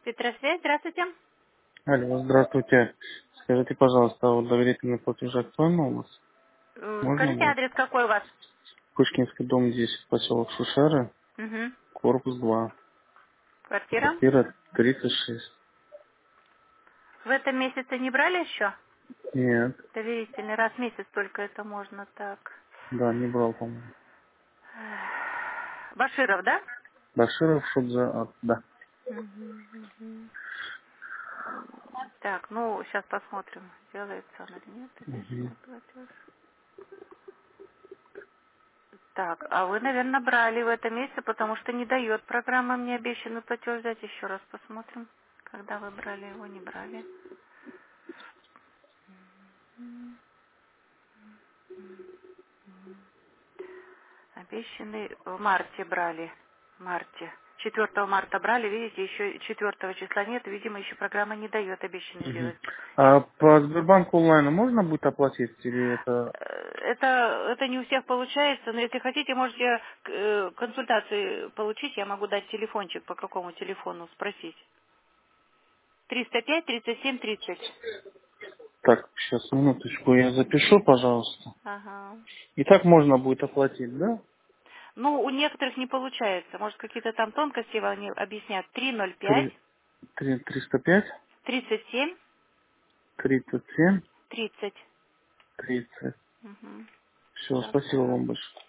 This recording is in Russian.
Петросвязь, здравствуйте. Алло, здравствуйте. Скажите, пожалуйста, а вот доверительный платеж актуально у вас? Можно Скажите, будет? адрес какой у вас? Пушкинский дом 10, поселок Шушары, Угу. корпус 2, Квартира. квартира 36. В этом месяце не брали еще? Нет, Доверительный, раз в месяц только это можно так. да, не брал, по-моему. Баширов, да? Баширов, Шудза, да. Мгм, мгм. Так, ну, сейчас посмотрим, делается он или нет, Мгм. обещанный платеж. Так, а вы, наверное, брали в этом месяце, потому что не дает программа мне обещанный платеж взять. Еще раз посмотрим, когда вы брали его, не брали. Обещанный в марте брали. В марте. 4 марта брали, видите, еще 4 числа нет, видимо, еще программа не дает обещанный Мгм. сделать. А по Сбербанку онлайн можно будет оплатить или это Это не у всех получается, но если хотите, можете консультации получить, я могу дать телефончик, по какому телефону спросить. 305 37 30. так, сейчас, минуточку, я запишу, пожалуйста. Ага. И так можно будет оплатить, да? Ну, у некоторых не получается. Может, какие-то там тонкости вам они объяснят. 305 305, 37 37, 30. 30. Угу. Все, спасибо Ага. вам большое.